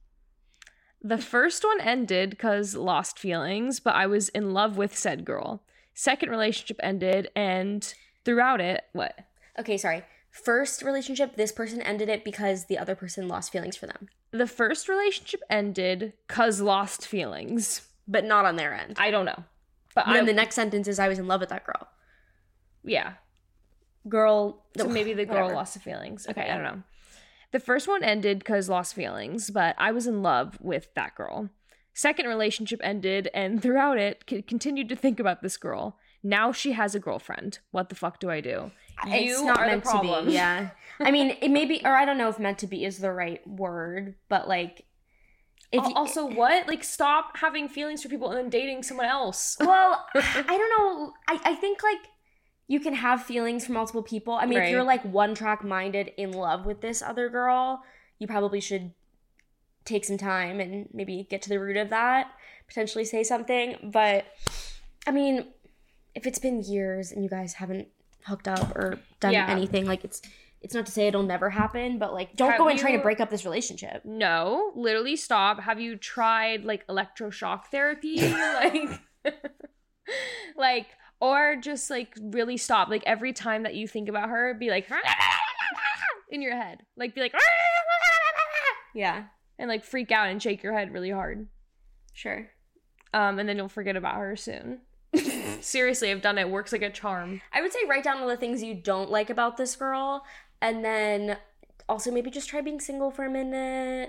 The first one ended because lost feelings, but I was in love with said girl. Second relationship ended, and throughout it, what? okay, sorry. First relationship, this person ended it because the other person lost feelings for them, The first relationship ended because lost feelings. but not on their end. I don't know. But And I, then the next sentence is, I was in love with that girl. yeah. Girl. So no, maybe the girl whatever. lost the feelings. Okay, Okay. I don't know. The first one ended because lost feelings, but I was in love with that girl. Second relationship ended, and throughout it, c- continued to think about this girl. Now she has a girlfriend. What the fuck do I do? It's You not are the meant to problem. be. Yeah. I mean, it may be, or I don't know if meant to be is the right word, but like, if Al- you- also, what? Like, stop having feelings for people and then dating someone else. well, I don't know. I, I think like you can have feelings for multiple people. I mean, Right. if you're like one track minded in love with this other girl, you probably should take some time and maybe get to the root of that, potentially say something. But I mean, if it's been years and you guys haven't hooked up or done Yeah. anything, like it's it's not to say it'll never happen, but like don't Have go and try to you- break up this relationship. No, literally stop. Have you tried like electroshock therapy? like like or just like really stop. Like every time that you think about her, be like in your head. Like be like Yeah, and like freak out and shake your head really hard. sure. Um and then you'll forget about her soon. Seriously, I've done it. Works like a charm. I would say write down all the things you don't like about this girl, and then also maybe just try being single for a minute.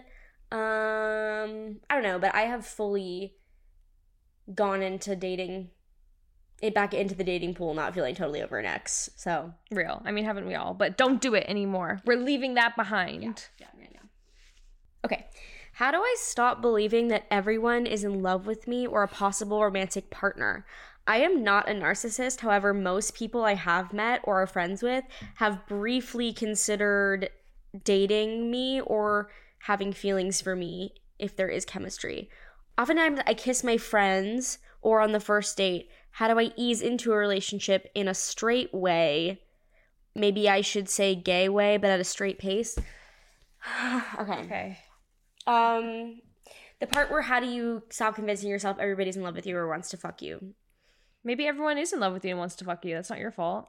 Um, I don't know, but I have fully gone into dating, it back into the dating pool, not feeling totally over an ex. So Real. I mean, haven't we all? But don't do it anymore. We're leaving that behind. yeah, yeah, yeah. Okay. How do I stop believing that everyone is in love with me or a possible romantic partner? I am not a narcissist. However, most people I have met or are friends with have briefly considered dating me or having feelings for me if there is chemistry. Oftentimes, I kiss my friends or on the first date. How do I ease into a relationship in a straight way? Maybe I should say gay way, but at a straight pace. Okay. Okay. Um, the part where how do you stop convincing yourself everybody's in love with you or wants to fuck you? Maybe everyone is in love with you and wants to fuck you. That's not your fault.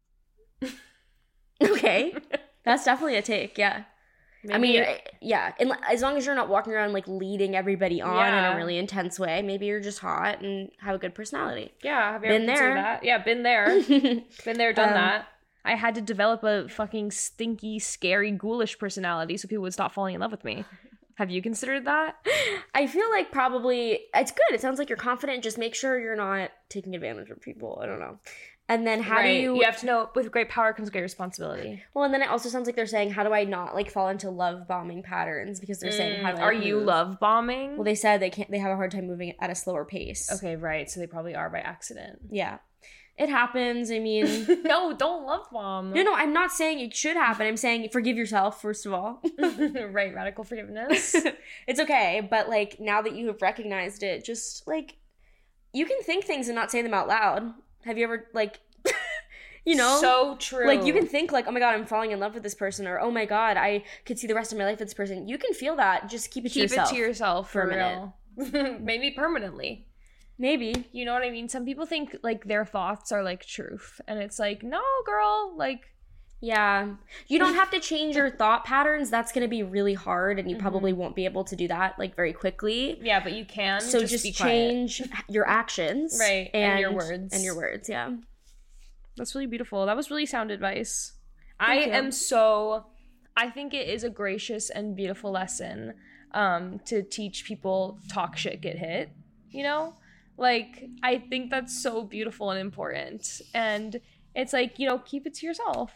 Okay. That's definitely a take, yeah. I mean, Maybe- eh, yeah, and as long as you're not walking around like leading everybody on in Yeah. a really intense way, maybe you're just hot and have a good personality. yeah, have you been ever considered there. that? Yeah, been there. Been there, done Um, that. I had to develop a fucking stinky, scary, ghoulish personality so people would stop falling in love with me. Have you considered that? I feel like probably it's good. It sounds like you're confident. Just make sure you're not taking advantage of people. I don't know. And then how right. do you? You have to know with great power comes great responsibility. Well, and then it also sounds like they're saying, how do I not like fall into love bombing patterns? Because they're saying, how do I Mm, Are you move? love bombing? Well, they said they can't. They have a hard time moving at a slower pace. Okay, right. So they probably are by accident. Yeah, it happens. I mean, No, don't love bomb. no, no. I'm not saying it should happen. I'm saying forgive yourself first of all. Right, radical forgiveness. It's okay, but like now that you have recognized it, just like you can think things and not say them out loud. Have you ever like, you know? So true. Like you can think like, oh my god, I'm falling in love with this person, or oh my god, I could see the rest of my life with this person. You can feel that. Just keep it to keep yourself. it to yourself for for, a minute. real. Maybe permanently. Maybe. You know what I mean? Some people think like their thoughts are like truth, and it's like, no, girl, like, yeah, you don't have to change your thought patterns. That's going to be really hard, and you Mhm. probably won't be able to do that like very quickly. yeah, but you can. So just, just, be quiet. change your actions, Right, and, and your words. and your words. Yeah, That's really beautiful. That was really sound advice. Thank I you. am so. I think it is a gracious and beautiful lesson um, to teach people talk shit, get hit. You know, like I think that's so beautiful and important. And it's like, you know, keep it to yourself.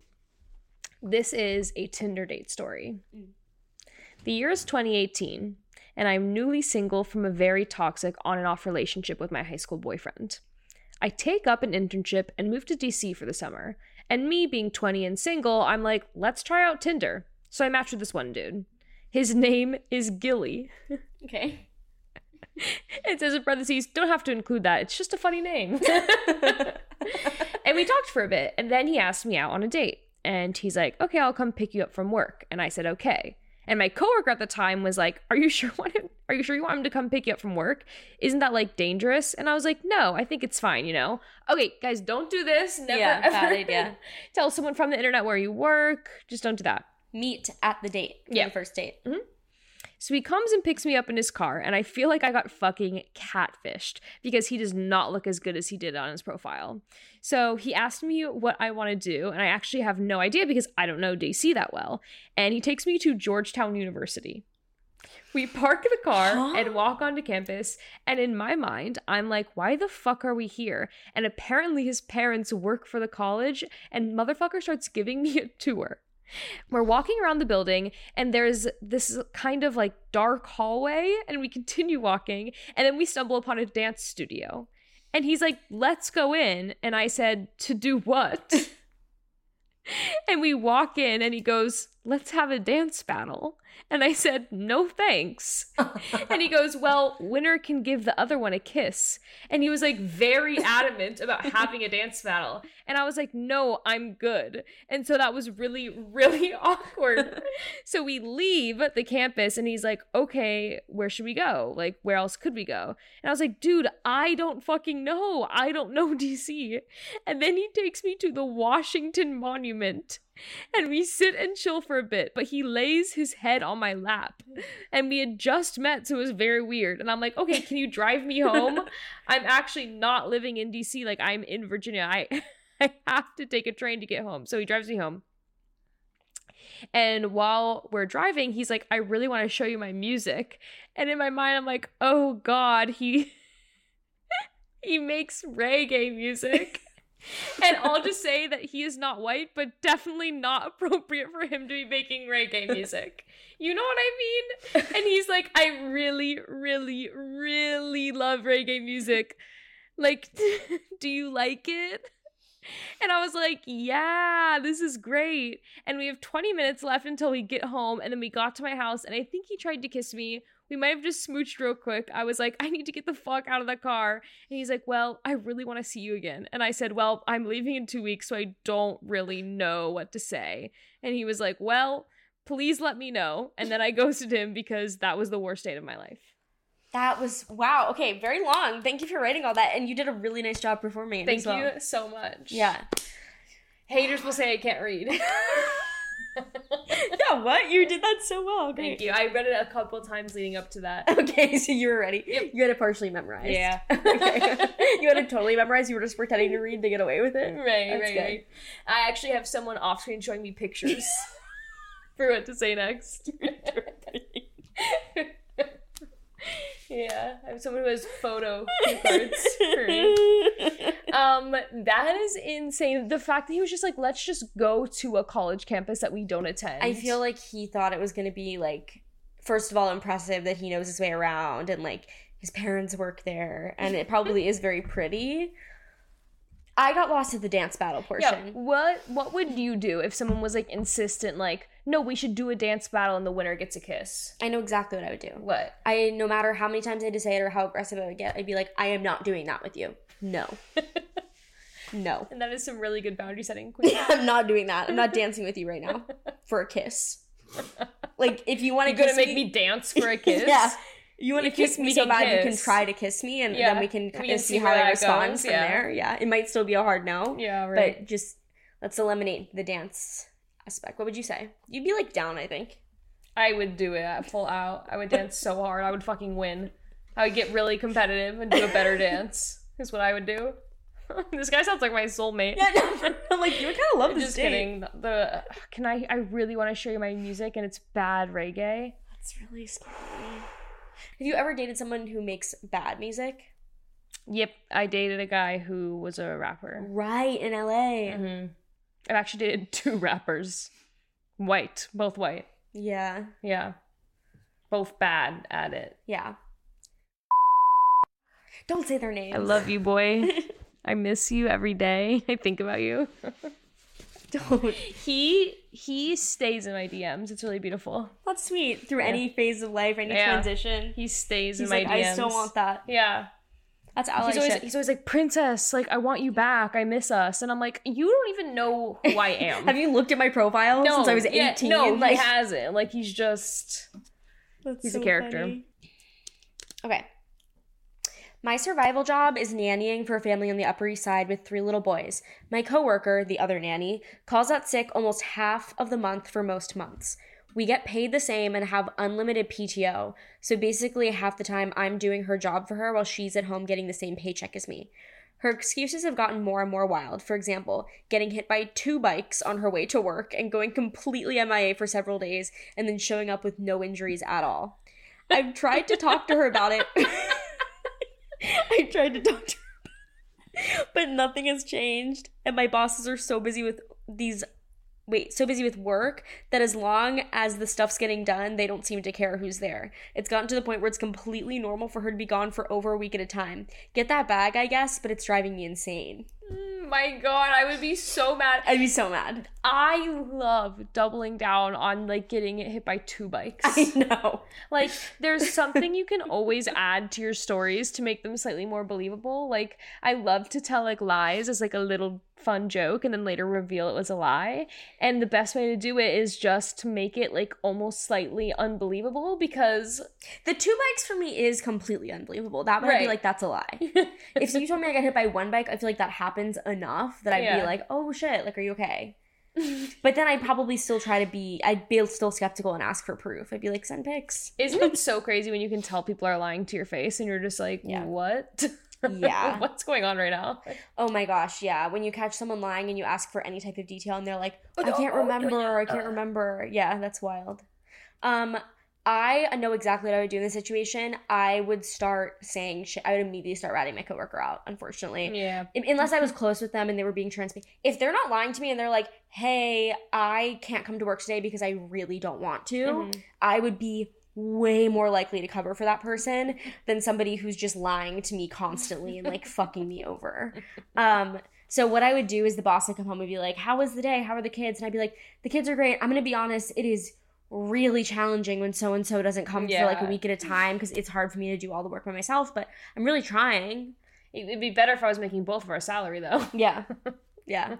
This is a Tinder date story. Mm. The year is twenty eighteen, and I'm newly single from a very toxic on and off relationship with my high school boyfriend. I take up an internship and move to D C for the summer. And me being twenty and single, I'm like, let's try out Tinder. So I matched with this one dude. His name is Gilly. okay. It says in parentheses, don't have to include that. It's just a funny name. And we talked for a bit, and then he asked me out on a date. And he's like, okay, I'll come pick you up from work. And I said, okay. And my coworker at the time was like, are you sure want him, are you sure you want him to come pick you up from work? Isn't that like dangerous? And I was like, no, I think it's fine, you know? Okay, guys, don't do this. Never Yeah, ever bad idea. tell someone from the internet where you work. Just don't do that. Meet at the date. For Yeah. the first date. So he comes and picks me up in his car, and I feel like I got fucking catfished because he does not look as good as he did on his profile. So he asked me what I want to do, and I actually have no idea because I don't know D C that well. And he takes me to Georgetown University. We park the car Huh? and walk onto campus, and in my mind, I'm like, why the fuck are we here? And apparently his parents work for the college, and motherfucker starts giving me a tour. We're walking around the building, and there's this kind of like dark hallway, and we continue walking, and then we stumble upon a dance studio. And he's like, let's go in. And I said, to do what? And we walk in, and he goes, let's have a dance battle. And I said, no thanks. And he goes, well, winner can give the other one a kiss. And he was like very adamant about having a dance battle. And I was like, no, I'm good. And so that was really, really awkward. So we leave the campus, and he's like, okay, where should we go? Like, where else could we go? And I was like, dude, I don't fucking know. I don't know D C. And then he takes me to the Washington Monument. And we sit and chill for a bit, but he lays his head on my lap. And we had just met, so it was very weird. And I'm like, okay, can you drive me home? I'm actually not living in D C. Like, I'm in Virginia. I, I have to take a train to get home. So he drives me home. And while we're driving, he's like, I really want to show you my music. And in my mind, I'm like, oh God, he he makes reggae music. And I'll just say that he is not white, but definitely not appropriate for him to be making reggae music. You know what I mean? And he's like, I really, really, really love reggae music. Like, do you like it? And I was like, yeah, this is great. And we have twenty minutes left until we get home. And then we got to my house, and I think he tried to kiss me. We might have just smooched real quick. I was like, I need to get the fuck out of the car. And he's like, well, I really want to see you again. And I said, well, I'm leaving in two weeks, so I don't really know what to say. And he was like, well, please let me know. And then I ghosted him because that was the worst date of my life. That was, wow. Okay, very long. Thank you for writing all that. And you did a really nice job performing it Thank as well. you so much. Yeah. Haters will say I can't read. Yeah, what? You did that so well. Thank Great. you. I read it a couple times leading up to that. Okay, so you were ready. Yep. You had it partially memorized. Yeah. Okay. You had it totally memorized. You were just pretending to read to get away with it. Right, That's right, good. right. I actually have someone off screen showing me pictures for what to say next. Yeah, I have someone who has photo cue cards for me. Um, that is insane. The fact that he was just like, let's just go to a college campus that we don't attend. I feel like he thought it was going to be, like, first of all, impressive that he knows his way around and, like, his parents work there. And it probably is very pretty. I got lost at the dance battle portion. Yeah, what what would you do if someone was like insistent, like, no, we should do a dance battle and the winner gets a kiss? I know exactly what I would do. What? I, no matter how many times I had to say it or how aggressive I would get, I'd be like, I am not doing that with you. No. No. And that is some really good boundary setting. Queen. I'm not doing that. I'm not dancing with you right now for a kiss. Like, if you want to You're gonna make me dance for a kiss? Yeah. You want to If kiss you- me we so can bad you can kiss. try to kiss me, and Yeah. then we can We kind can of see see how where I that respond goes, from yeah. there. Yeah, it might still be a hard no. Yeah, right. But just let's eliminate the dance aspect. What would you say? You'd be like down, I think. I would do it at full out. I would dance so hard. I would fucking win. I would get really competitive and do a better dance. Is what I would do. This guy sounds like my soulmate. Yeah, no, I'm like, you would kind of love this Just date. kidding. The, the can I? I really want to show you my music, and it's bad reggae. That's really scary. Have you ever dated someone who makes bad music? Yep, I dated a guy who was a rapper. Right, in L A. Mm-hmm. I've actually dated two rappers, white, both white. Yeah. Yeah, both bad at it. Yeah. Don't say their names. I love you, boy. I miss you every day. I think about you. Don't. He he stays in my D Ms. It's really beautiful. That's sweet. Through Yeah. any phase of life, any Yeah. transition. He stays He's in my like, D Ms. I still want that. Yeah. That's ally He's always, shit. he's always like, princess, like, I want you back. I miss us. And I'm like, you don't even know who I am. Have you looked at my profile no, since I was yeah, eighteen? no, like, he hasn't. Like, he's just... That's he's a so character. funny. Okay. My survival job is nannying for a family on the Upper East Side with three little boys. My coworker, the other nanny, calls out sick almost half of the month for most months. We get paid the same and have unlimited P T O, so basically half the time I'm doing her job for her while she's at home getting the same paycheck as me. Her excuses have gotten more and more wild. For example, getting hit by two bikes on her way to work and going completely M I A for several days and then showing up with no injuries at all. I've tried to talk to her about it. I tried to talk to her, but nothing has changed. And my bosses are so busy with these, wait, so busy with work that as long as the stuff's getting done, they don't seem to care who's there. It's gotten to the point where it's completely normal for her to be gone for over a week at a time. Get that bag, I guess, but it's driving me insane. Mm, my God, I would be so mad. I'd be so mad. I love doubling down on, like, getting hit by two bikes. I know. Like, there's something you can always add to your stories to make them slightly more believable. Like, I love to tell, like, lies as, like, a little fun joke and then later reveal it was a lie. And the best way to do it is just to make it, like, almost slightly unbelievable because... The two bikes for me is completely unbelievable. That would be Right. like, that's a lie. If you told me I got hit by one bike, I feel like that happens enough that I'd Yeah. be like, oh shit, like, are you okay? But then I'd probably still try to be, I'd be still skeptical and ask for proof. I'd be like, send pics. Isn't it so crazy when you can tell people are lying to your face and you're just like, Yeah. what? Yeah. What's going on right now? Oh my gosh, yeah. When you catch someone lying and you ask for any type of detail and they're like, I can't remember, I can't remember. Yeah, that's wild. Um, I know exactly what I would do in this situation. I would start saying shit. I would immediately start ratting my coworker out, unfortunately. Yeah. I- Unless I was close with them and they were being transparent. If they're not lying to me and they're like, hey, I can't come to work today because I really don't want to, Mhm. I would be way more likely to cover for that person than somebody who's just lying to me constantly and like fucking me over. Um, so what I would do is the boss would come home and be like, how was the day? How are the kids? And I'd be like, the kids are great. I'm going to be honest. It is really challenging when so-and-so doesn't come for like a Yeah. week at a time because it's hard for me to do all the work by myself, but I'm really trying. It'd be better if I was making both of our salary, though. Yeah. Yeah.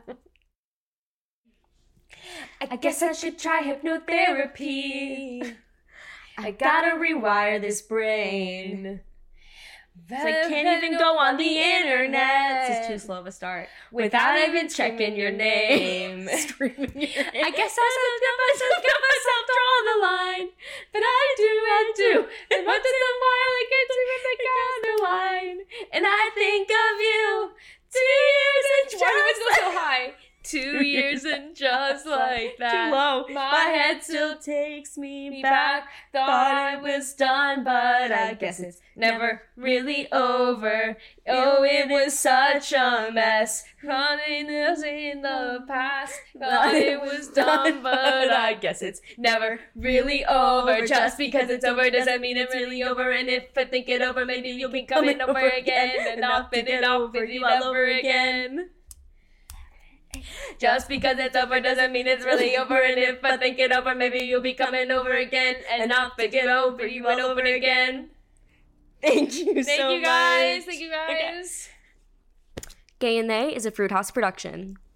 I guess I should try hypnotherapy. I gotta rewire this brain. So I can't even go on the internet. This is too slow of a start. Without even checking your name. Screaming your name. I guess I should get myself, get myself draw the line. But I do, I do. And once in a while I get to make the line. And I think of you. Two years and Why do we just go so high? Two years and just like that. Too low. My head still takes me Me back. back. Thought it was done, but I guess it's never really over. Oh, it was such a mess. Running us in the past. Thought it was done, but I guess it's never really over. Just because it's over doesn't mean it's really over. And if I think it over, maybe you'll be coming over again. And I'll fit it off with you all over again. Just because it's over doesn't mean it's really over. And if I think it over, maybe you'll be coming over again. And I'll think it over you and over again. Thank you Thank so you guys. much. Thank you guys. Gay and They is a Fruit House production.